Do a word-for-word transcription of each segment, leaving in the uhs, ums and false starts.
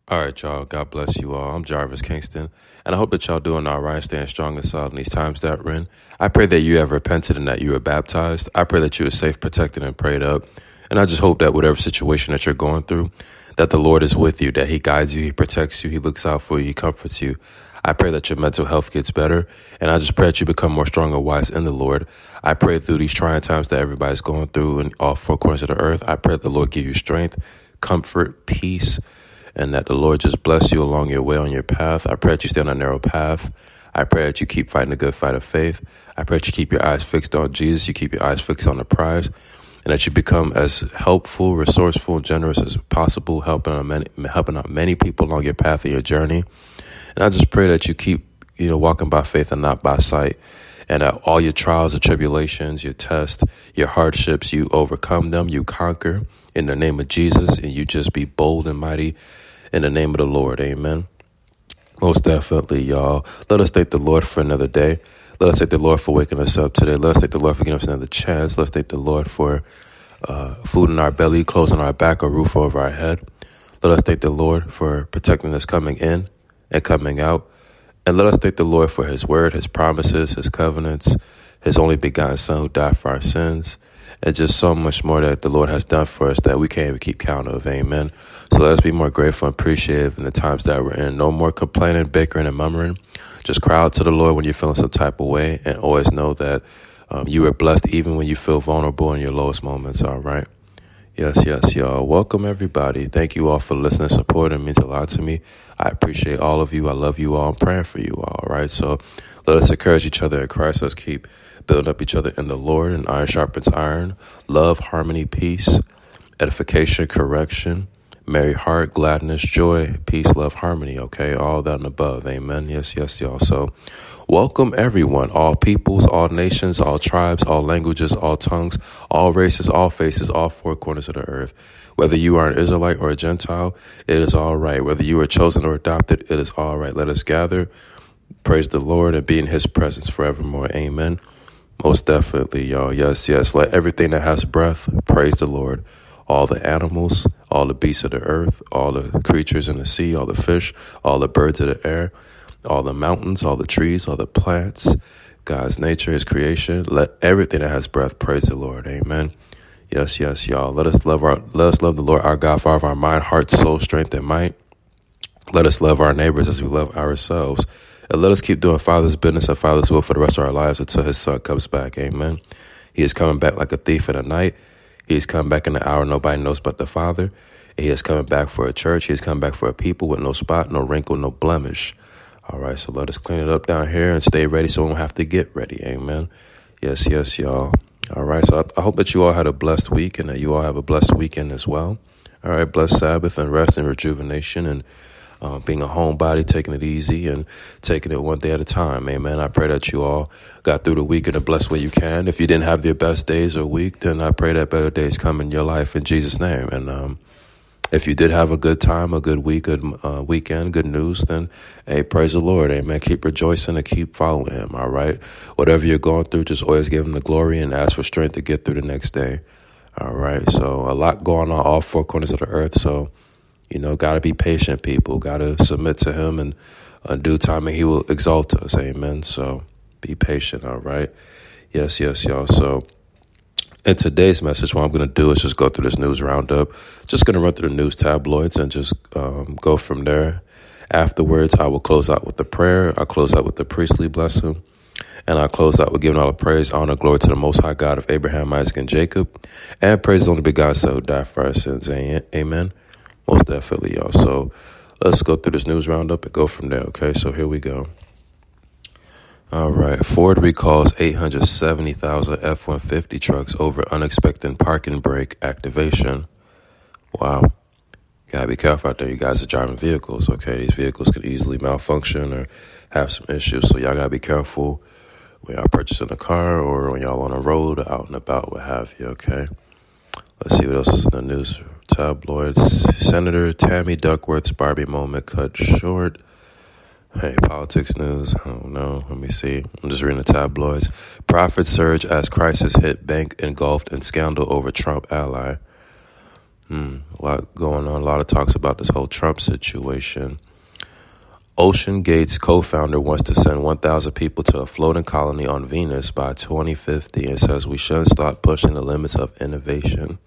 All right, y'all. God bless you all. I'm Jarvis Kingston, and I hope that y'all doing all right, staying strong and solid in these times that we're in. I pray that you have repented and that you were baptized. I pray that you are safe, protected, and prayed up. And I just hope that whatever situation that you're going through, that the Lord is with you, that he guides you, he protects you, he looks out for you, he comforts you. I pray that your mental health gets better, and I just pray that you become more strong and wise in the Lord. I pray through these trying times that everybody's going through in all four corners of the earth, I pray that the Lord give you strength, comfort, peace, and that the Lord just bless you along your way on your path. I pray that you stay on a narrow path. I pray that you keep fighting a good fight of faith. I pray that you keep your eyes fixed on Jesus. You keep your eyes fixed on the prize, and that you become as helpful, resourceful, generous as possible, helping out many, helping out many people along your path of your journey. And I just pray that you keep, you know, walking by faith and not by sight, and that all your trials and tribulations, your tests, your hardships, you overcome them, you conquer in the name of Jesus, and you just be bold and mighty in the name of the Lord. Amen. Most definitely, y'all. Let us thank the Lord for another day. Let us thank the Lord for waking us up today. Let us thank the Lord for giving us another chance. Let's thank the Lord for uh, food in our belly, clothes on our back, a roof over our head. Let us thank the Lord for protecting us coming in and coming out. And let us thank the Lord for his word, his promises, his covenants, his only begotten son who died for our sins, and just so much more that the Lord has done for us that we can't even keep count of. Amen. So let us be more grateful and appreciative in the times that we're in. No more complaining, bickering, and murmuring. Just cry out to the Lord when you're feeling some type of way, and always know that um, you are blessed even when you feel vulnerable in your lowest moments. All right. Yes, yes, y'all. Welcome, everybody. Thank you all for listening, support. It means a lot to me. I appreciate all of you. I love you all. I'm praying for you all. All right. So let us encourage each other in Christ. Let's keep building up each other in the Lord, and iron sharpens iron. Love, harmony, peace, edification, correction, merry heart, gladness, joy, peace, love, harmony. Okay. All that and above. Amen. Yes, yes, y'all. So welcome, everyone, all peoples, all nations, all tribes, all languages, all tongues, all races, all faces, all four corners of the earth. Whether you are an Israelite or a Gentile, it is all right. Whether you are chosen or adopted, it is all right. Let us gather, praise the Lord, and be in his presence forevermore. Amen. Most definitely, y'all. Yes, yes. Let everything that has breath praise the Lord. All the animals, all the beasts of the earth, all the creatures in the sea, all the fish, all the birds of the air, all the mountains, all the trees, all the plants, God's nature, his creation. Let everything that has breath praise the Lord. Amen. Yes, yes, y'all. Let us love our let us love the Lord our God, Father of our mind, heart, soul, strength, and might. Let us love our neighbors as we love ourselves. And let us keep doing Father's business and Father's will for the rest of our lives until his son comes back. Amen. He is coming back like a thief in the night. He is coming back in the hour nobody knows but the Father. He is coming back for a church. He is coming back for a people with no spot, no wrinkle, no blemish. All right, so let us clean it up down here and stay ready so we don't have to get ready. Amen. Yes, yes, y'all. All right, so I, I hope that you all had a blessed week and that you all have a blessed weekend as well. All right, blessed Sabbath and rest and rejuvenation and uh, being a homebody, taking it easy and taking it one day at a time. Amen. I pray that you all got through the week in the blessed way you can. If you didn't have your best days or week, then I pray that better days come in your life in Jesus' name. And um, if you did have a good time, a good week, good uh, weekend, good news, then, hey, praise the Lord. Amen. Keep rejoicing and keep following him. All right. Whatever you're going through, just always give him the glory and ask for strength to get through the next day. All right. So a lot going on all four corners of the earth. So, you know, got to be patient, people. Got to submit to him and in due time, and he will exalt us. Amen. So be patient. All right. Yes, yes, y'all. So in today's message, what I'm going to do is just go through this news roundup. Just going to run through the news tabloids and just um, go from there. Afterwards, I will close out with the prayer. I'll close out with the priestly blessing. And I'll close out with giving all the praise, honor, glory to the Most High God of Abraham, Isaac, and Jacob. And praise the only begotten Son who died for our sins. Amen. Most definitely, y'all. So let's go through this news roundup and go from there. Okay, so here we go. All right. Ford recalls eight hundred seventy thousand F one fifty trucks over unexpected parking brake activation. Wow. Gotta be careful out there. You guys are driving vehicles, okay? These vehicles could easily malfunction or have some issues. So y'all gotta be careful when y'all purchasing a car or when y'all on a road, out and about, what have you, okay? Let's see what else is in the news. Tabloids. Senator Tammy Duckworth's Barbie moment cut short. Hey, politics news. I don't know. Let me see. I'm just reading the tabloids. Profits surge as crisis hit bank engulfed in scandal over Trump ally. Hmm, a lot going on. A lot of talks about this whole Trump situation. Ocean Gates co-founder wants to send one thousand people to a floating colony on Venus by twenty fifty and says we shouldn't start pushing the limits of innovation.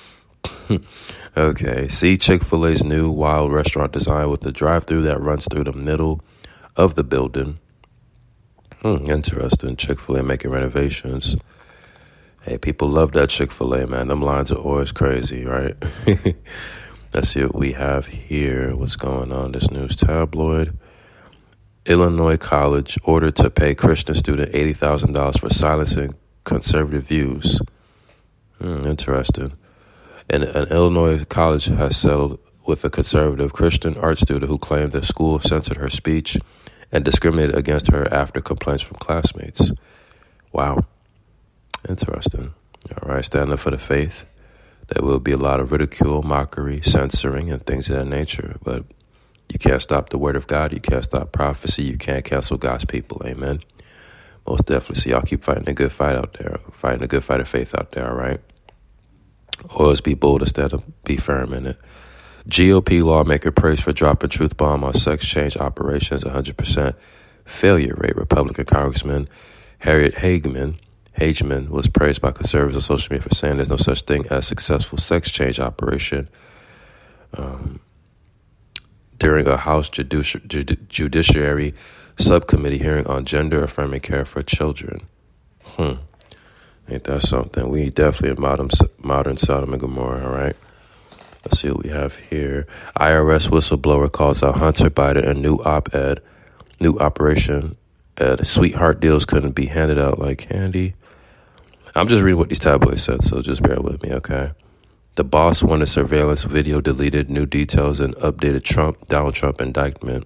Okay, see Chick-fil-A's new wild restaurant design with the drive-thru that runs through the middle of the building. Hmm, interesting. Chick-fil-A making renovations. Hey, people love that Chick-fil-A, man. Them lines are always crazy, right? Let's see what we have here. What's going on? This news tabloid. Illinois college ordered to pay Christian student eighty thousand dollars for silencing conservative views. Hmm, interesting. And an Illinois college has settled with a conservative Christian art student who claimed the school censored her speech and discriminated against her after complaints from classmates. Wow. Interesting. All right, stand up for the faith. There will be a lot of ridicule, mockery, censoring, and things of that nature. But you can't stop the word of God. You can't stop prophecy. You can't cancel God's people. Amen. Most definitely. So y'all keep fighting a good fight out there. Fighting a good fight of faith out there, all right? Always be bold instead of be firm in it. G O P lawmaker praised for dropping truth bomb on sex change operations, one hundred percent failure rate. Republican Congressman Harriet Hageman, Hageman was praised by conservatives on social media for saying there's no such thing as successful sex change operation. Um, during a House Judici- Judi- Judiciary Subcommittee hearing on gender-affirming care for children. Hmm. Ain't that something? We definitely in modern, modern Sodom and Gomorrah, all right? Let's see what we have here. I R S whistleblower calls out Hunter Biden and new op-ed, new operation. Uh, sweetheart deals couldn't be handed out like candy. I'm just reading what these tabloids said, so just bear with me, okay? The boss wanted surveillance video deleted, new details, and updated Trump, Donald Trump indictment.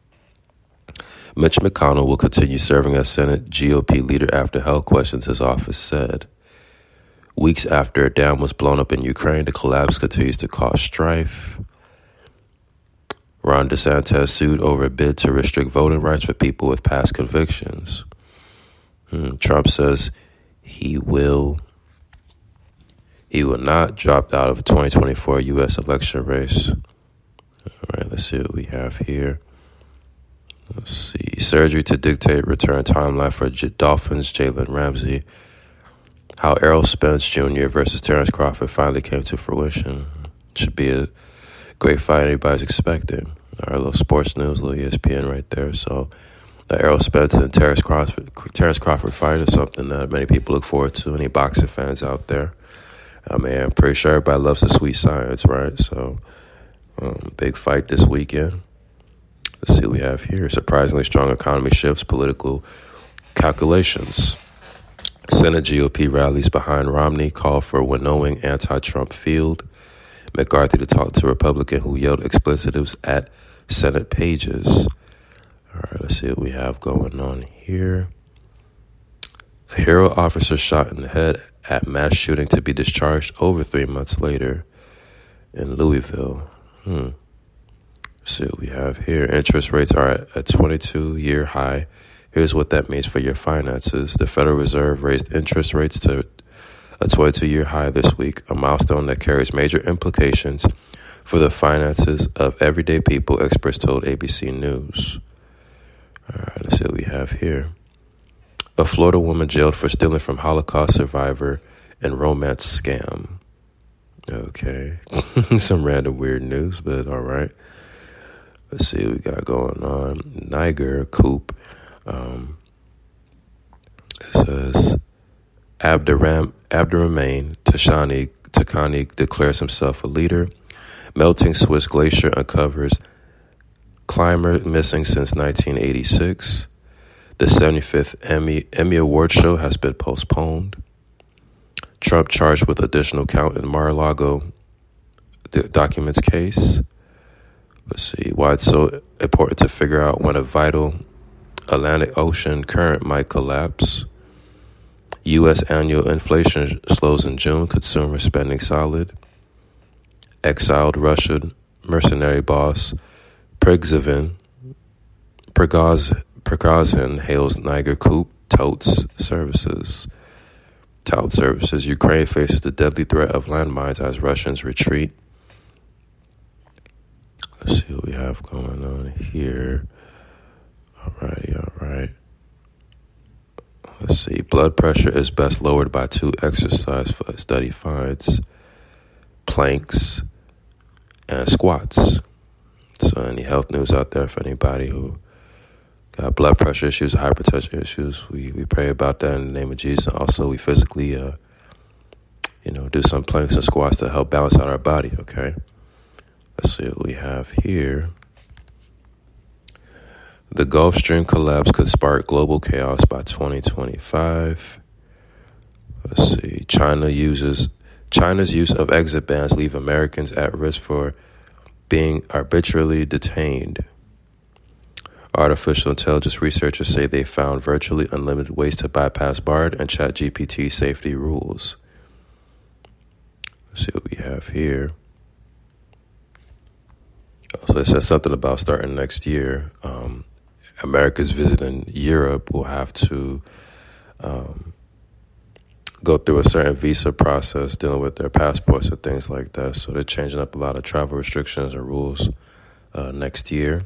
Mitch McConnell will continue serving as Senate G O P leader after health questions, his office said. Weeks after a dam was blown up in Ukraine, the collapse continues to cause strife. Ron DeSantis sued over a bid to restrict voting rights for people with past convictions. Hmm. Trump says he will he will not drop out of twenty twenty-four U S election race. All right, let's see what we have here. Let's see. Surgery to dictate return timeline for J- Dolphins Jalen Ramsey. How Errol Spence Junior versus Terrence Crawford finally came to fruition. Should be a great fight anybody's expecting. Our little sports news, little E S P N right there. So the Errol Spence and Terrence Crawford, Terrence Crawford fight is something that many people look forward to. Any boxing fans out there? I mean, I'm pretty sure everybody loves the sweet science, right? So um, big fight this weekend. Let's see what we have here. Surprisingly strong economy shifts political calculations. Senate G O P rallies behind Romney call for winnowing anti-Trump field. McCarthy to talk to Republican who yelled explicitives at Senate pages. All right, let's see what we have going on here. A hero officer shot in the head at mass shooting to be discharged over three months later in Louisville. Hmm. Let's see what we have here. Interest rates are at a twenty-two-year high. Here's what that means for your finances. The Federal Reserve raised interest rates to a twenty-two-year high this week, a milestone that carries major implications for the finances of everyday people, experts told A B C News. All right, let's see what we have here. A Florida woman jailed for stealing from Holocaust survivor and romance scam. Okay. Some random weird news, but all right. Let's see what we got going on. Niger coup. Um, it says Abderram, Abderrahmane Tashani Takani declares himself a leader. Melting Swiss glacier uncovers climber missing since nineteen eighty-six. The seventy-fifth Emmy, Emmy Award show has been postponed. Trump charged with additional count in Mar-a-Lago documents case. Let's see why it's so important to figure out when a vital Atlantic Ocean current might collapse. U S annual inflation slows in June, consumer spending solid. Exiled Russian mercenary boss Prigozhin, Prigozhin, Prigozhin hails Niger coup, touts services. Tout services. Ukraine faces the deadly threat of landmines as Russians retreat. Let's see what we have going on here. All righty, all right. Let's see. Blood pressure is best lowered by two exercise study finds: planks and squats. So any health news out there for anybody who got blood pressure issues, hypertension issues, we, we pray about that in the name of Jesus. Also, we physically, uh, you know, do some planks and squats to help balance out our body, okay? Let's see what we have here. The Gulf Stream collapse could spark global chaos by twenty twenty-five. Let's see. China uses China's use of exit bans leave Americans at risk for being arbitrarily detained. Artificial intelligence researchers say they found virtually unlimited ways to bypass Bard and ChatGPT safety rules. Let's see what we have here. So it says something about starting next year. Um, Americans visiting Europe will have to um, go through a certain visa process dealing with their passports and things like that. So they're changing up a lot of travel restrictions and rules uh, next year.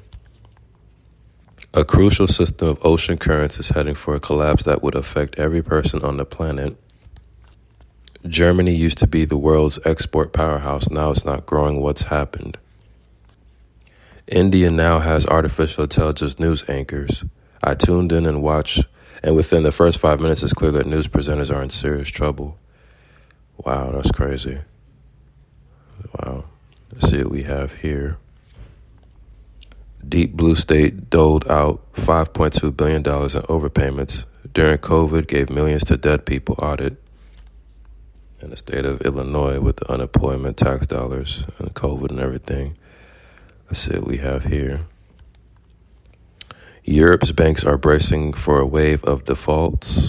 A crucial system of ocean currents is heading for a collapse that would affect every person on the planet. Germany used to be the world's export powerhouse. Now it's not growing. What's happened? India now has artificial intelligence news anchors. I tuned in and watched, and within the first five minutes, it's clear that news presenters are in serious trouble. Wow, that's crazy. Wow. Let's see what we have here. Deep Blue State doled out five point two billion dollars in overpayments during COVID, gave millions to dead people audit. In the state of Illinois with the unemployment tax dollars and COVID and everything. Let's see what we have here. Europe's banks are bracing for a wave of defaults.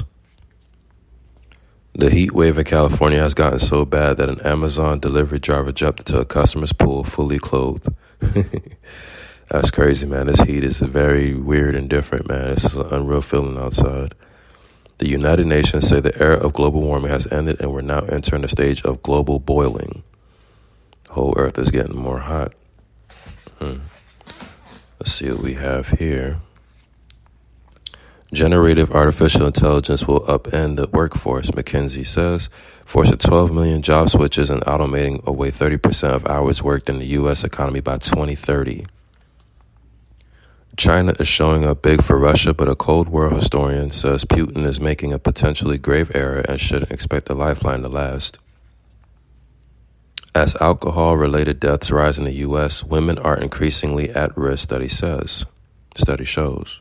The heat wave in California has gotten so bad that an Amazon delivery driver jumped into a customer's pool fully clothed. That's crazy, man. This heat is very weird and different, man. It's an unreal feeling outside. The United Nations say the era of global warming has ended and we're now entering the stage of global boiling. The whole earth is getting more hot. Hmm. Let's see what we have here. Generative artificial intelligence will upend the workforce, McKinsey says, forcing twelve million job switches and automating away thirty percent of hours worked in the U S economy by twenty thirty. China is showing up big for Russia, but a Cold War historian says Putin is making a potentially grave error and shouldn't expect the lifeline to last. As alcohol-related deaths rise in the U S, women are increasingly at risk, study says. Study shows.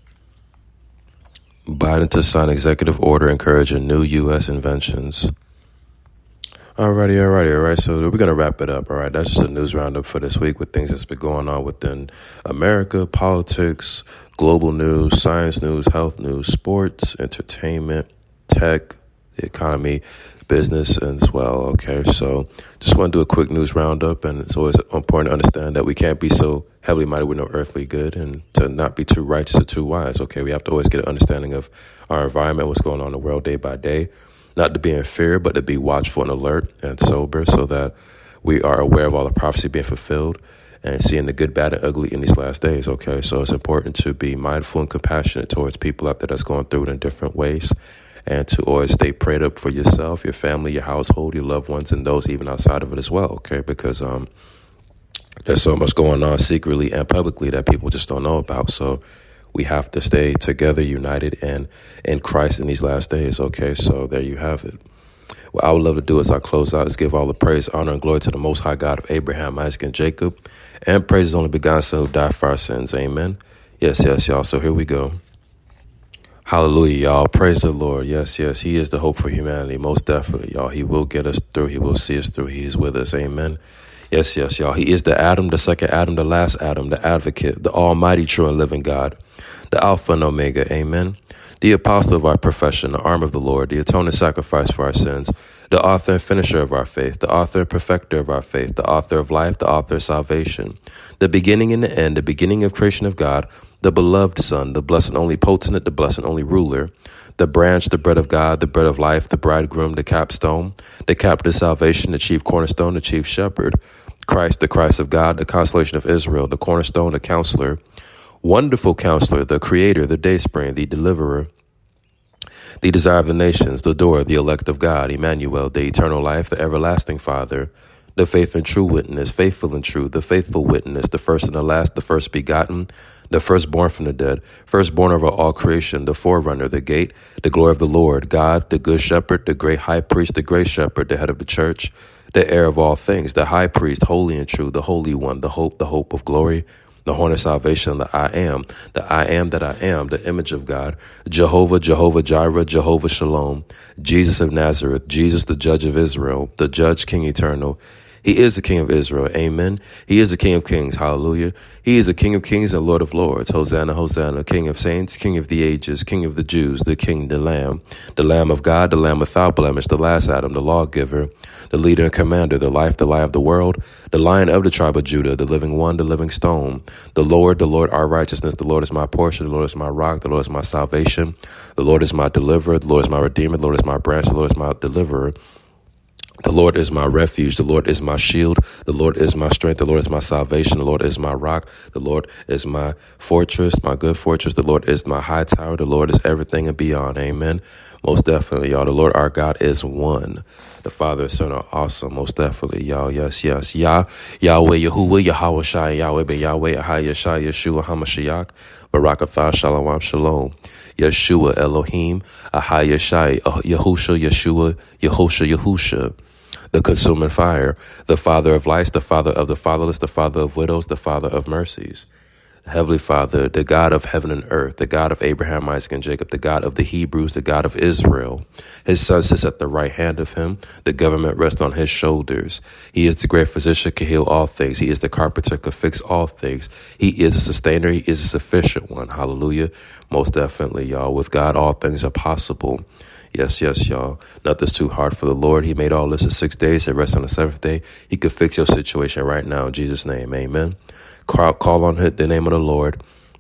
Biden to sign executive order encouraging new U S inventions. Alrighty, alrighty, alright. So we're going to wrap it up, alright? That's just a news roundup for this week with things that's been going on within America, politics, global news, science news, health news, sports, entertainment, tech, the economy, business as well, okay? So just want to do a quick news roundup, and it's always important to understand that we can't be so heavily minded with no earthly good and to not be too righteous or too wise, okay? We have to always get an understanding of our environment, what's going on in the world day by day. Not to be in fear, but to be watchful and alert and sober so that we are aware of all the prophecy being fulfilled and seeing the good, bad, and ugly in these last days, okay? So it's important to be mindful and compassionate towards people out there that's going through it in different ways and to always stay prayed up for yourself, your family, your household, your loved ones, and those even outside of it as well, okay? Because um, there's so much going on secretly and publicly that people just don't know about, so we have to stay together, united, and in Christ in these last days, okay? So there you have it. What I would love to do as I close out is give all the praise, honor, and glory to the Most High God of Abraham, Isaac, and Jacob, and praise His only begotten Son who died for our sins. Amen. Yes, yes, y'all. So here we go. Hallelujah, y'all. Praise the Lord. Yes, yes. He is the hope for humanity. Most definitely, y'all. He will get us through. He will see us through. He is with us. Amen. Yes, yes, y'all. He is the Adam, the second Adam, the last Adam, the advocate, the almighty, true, and living God, the Alpha and Omega. Amen. The apostle of our profession, the arm of the Lord, the atoning sacrifice for our sins, the author and finisher of our faith, the author and perfecter of our faith, the author of life, the author of salvation, the beginning and the end, the beginning of creation of God, the beloved Son, the blessed and only potentate, the blessed and only ruler, the branch, the bread of God, the bread of life, the bridegroom, the capstone, the captain of salvation, the chief cornerstone, the chief shepherd, Christ, the Christ of God, the consolation of Israel, the cornerstone, the counselor, wonderful counselor, the creator, the dayspring, the deliverer, the desire of the nations, the door, the elect of God, Emmanuel, the eternal life, the everlasting Father, the faith and true witness, faithful and true, the faithful witness, the first and the last, the first begotten, the firstborn from the dead, firstborn over all creation, the forerunner, the gate, the glory of the Lord, God, the good shepherd, the great high priest, the great shepherd, the head of the church, the heir of all things, the high priest, holy and true, the holy one, the hope, the hope of glory, the horn of salvation, the I am, the I am that I am, the image of God, Jehovah, Jehovah Jireh, Jehovah Shalom, Jesus of Nazareth, Jesus, the judge of Israel, the judge, King eternal. He is the King of Israel. Amen. He is the King of kings. Hallelujah. He is the King of kings and Lord of lords. Hosanna, Hosanna, King of saints, King of the ages, King of the Jews, the King, the Lamb, the Lamb of God, the Lamb without blemish, the last Adam, the lawgiver, the leader and commander, the life, the light of the world, the Lion of the tribe of Judah, the living one, the living stone, the Lord, the Lord, our righteousness. The Lord is my portion. The Lord is my rock. The Lord is my salvation. The Lord is my deliverer. The Lord is my redeemer. The Lord is my branch. The Lord is my deliverer. The Lord is my refuge. The Lord is my shield. The Lord is my strength. The Lord is my salvation. The Lord is my rock. The Lord is my fortress, my good fortress. The Lord is my high tower. The Lord is everything and beyond. Amen. Most definitely, y'all. The Lord our God is one. The Father and Son are awesome. Most definitely, y'all. Yes, yes. Yah, Yahweh, Yahuwah, Yahweh Shai, Yahweh, Ben Yahweh, Ahai, Shai, Yeshua, HaMashiach, Barakatah, Shalom, Shalom. Yeshua, Elohim, Ahai, Shai, Yahusha, Yeshua, Yahusha, Yahusha. The consuming fire, the Father of lights, the Father of the fatherless, the Father of widows, the Father of mercies. The Heavenly Father, the God of heaven and earth, the God of Abraham, Isaac, and Jacob, the God of the Hebrews, the God of Israel. His Son sits at the right hand of him. The government rests on his shoulders. He is the great physician, can heal all things. He is the carpenter, can fix all things. He is a sustainer. He is a sufficient one. Hallelujah. Most definitely, y'all. With God, all things are possible. Yes, yes, y'all. Nothing's too hard for the Lord. He made all this in six days and rest on the seventh day. He could fix your situation right now in Jesus' name. Amen. Call, call on the name of the Lord,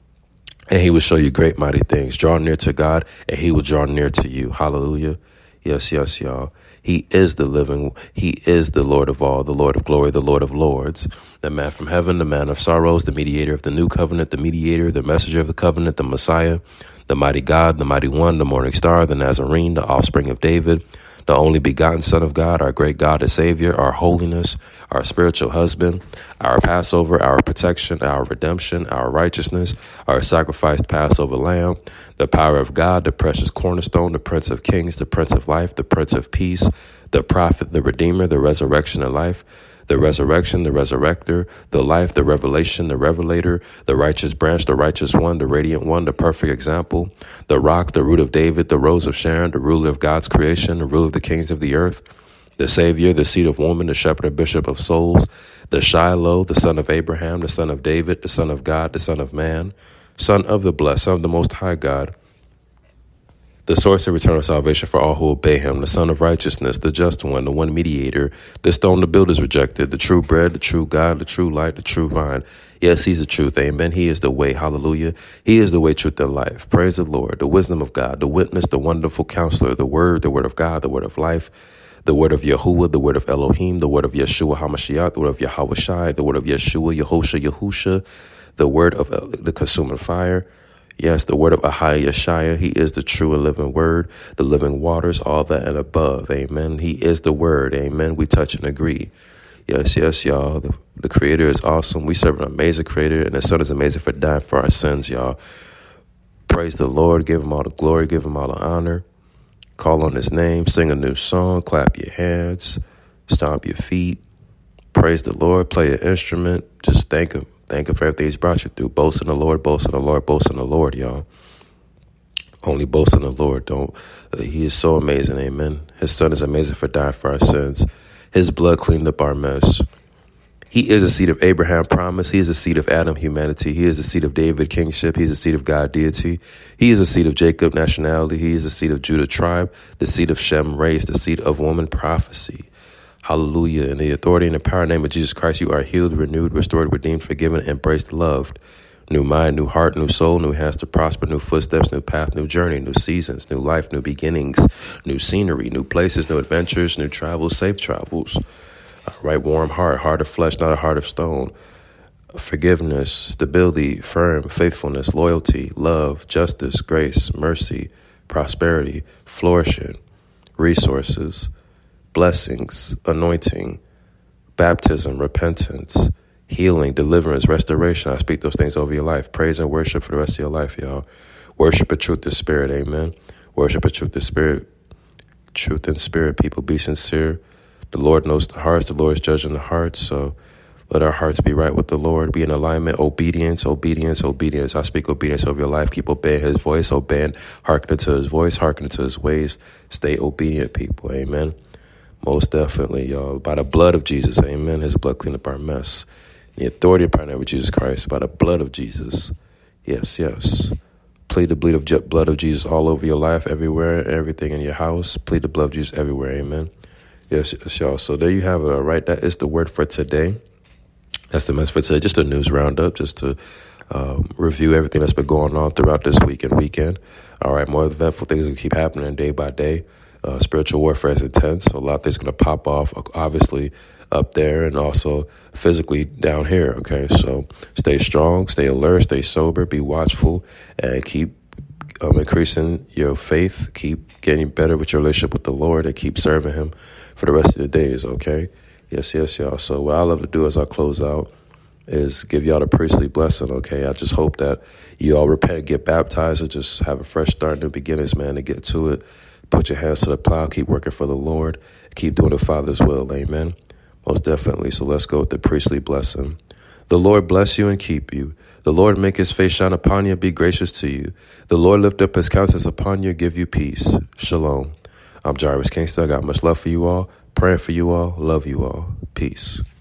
and he will show you great, mighty things. Draw near to God, and he will draw near to you. Hallelujah. Yes, yes, y'all. He is the living. He is the Lord of all, the Lord of glory, the Lord of lords, the man from heaven, the man of sorrows, the mediator of the new covenant, the mediator, the messenger of the covenant, the Messiah, the mighty God, the mighty one, the morning star, the Nazarene, the offspring of David, the only begotten Son of God, our great God and Savior, our holiness, our spiritual husband, our Passover, our protection, our redemption, our righteousness, our sacrificed Passover lamb, the power of God, the precious cornerstone, the Prince of Kings, the Prince of Life, the Prince of Peace, the prophet, the Redeemer, the resurrection and life, the resurrection, the resurrector, the life, the revelation, the revelator, the righteous branch, the righteous one, the radiant one, the perfect example, the rock, the root of David, the rose of Sharon, the ruler of God's creation, the ruler of the kings of the earth, the Savior, the seed of woman, the shepherd and bishop of souls, the Shiloh, the son of Abraham, the son of David, the son of God, the son of man, son of the blessed, son of the most high God, the source of eternal salvation for all who obey him, the Son of righteousness, the just one, the one mediator, the stone the builders rejected, the true bread, the true God, the true light, the true vine. Yes, he's the truth. Amen. He is the way. Hallelujah. He is the way, truth, and life. Praise the Lord. The wisdom of God, the witness, the wonderful counselor, the word, the word of God, the word of life, the word of Yahuwah, the word of Elohim, the word of Yeshua HaMashiach, the word of Yahweh Shai, the word of Yeshua, Yehosha, Yahusha, the word of the consuming fire. Yes, the word of Ahai Yeshaya. He is the true and living word, the living waters, all that and above. Amen. He is the word. Amen. We touch and agree. Yes, yes, y'all. The, the creator is awesome. We serve an amazing creator, and the Son is amazing for dying for our sins, y'all. Praise the Lord. Give him all the glory. Give him all the honor. Call on his name. Sing a new song. Clap your hands. Stomp your feet. Praise the Lord. Play an instrument. Just thank him. Thank him for everything he's brought you through. Boast in the Lord, boast in the Lord, boast in the Lord, y'all. Only boast in the Lord. Don't. Uh, he is so amazing, amen. His Son is amazing for dying for our sins. His blood cleaned up our mess. He is the seed of Abraham promise. He is the seed of Adam humanity. He is the seed of David kingship. He is the seed of God deity. He is the seed of Jacob nationality. He is the seed of Judah tribe, the seed of Shem race, the seed of woman prophecy. Hallelujah. In the authority and the power and name of Jesus Christ, you are healed, renewed, restored, redeemed, forgiven, embraced, loved. New mind, new heart, new soul, new hands to prosper, new footsteps, new path, new journey, new seasons, new life, new beginnings, new scenery, new places, new adventures, new travels, safe travels. All right, warm heart, heart of flesh, not a heart of stone. Forgiveness, stability, firm, faithfulness, loyalty, love, justice, grace, mercy, prosperity, flourishing, resources, blessings, anointing, baptism, repentance, healing, deliverance, restoration. I speak those things over your life. Praise and worship for the rest of your life, y'all. Worship in truth and spirit, amen. Worship in truth and spirit. Truth and spirit, people, be sincere. The Lord knows the hearts. The Lord is judging the hearts, so let our hearts be right with the Lord. Be in alignment. Obedience, obedience, obedience. I speak obedience over your life. Keep obeying his voice, obeying, hearkening to his voice, hearkening to his ways. Stay obedient, people. Amen. Most definitely, y'all. By the blood of Jesus, amen. His blood clean up our mess. The authority of the name of Jesus Christ, by the blood of Jesus. Yes, yes. Plead the bleed of je- blood of Jesus all over your life, everywhere, everything in your house. Plead the blood of Jesus everywhere, amen. Yes, yes, y'all. So there you have it, all right? That is the word for today. That's the message for today. Just a news roundup, just to um, review everything that's been going on throughout this week and weekend. All right, more eventful things will keep happening day by day. Uh, spiritual warfare is intense, so a lot of things are going to pop off, obviously, up there and also physically down here, okay? So stay strong, stay alert, stay sober, be watchful, and keep um, increasing your faith. Keep getting better with your relationship with the Lord and keep serving him for the rest of the days, okay? Yes, yes, y'all. So what I love to do as I close out is give y'all the priestly blessing, okay? I just hope that you all repent, get baptized, and just have a fresh start in the beginnings, man, to get to it. Put your hands to the plow, keep working for the Lord, keep doing the Father's will, amen? Most definitely. So let's go with the priestly blessing. The Lord bless you and keep you. The Lord make his face shine upon you and be gracious to you. The Lord lift up his countenance upon you and give you peace. Shalom. I'm Jarvis Kingston. I got much love for you all. Praying for you all. Love you all. Peace.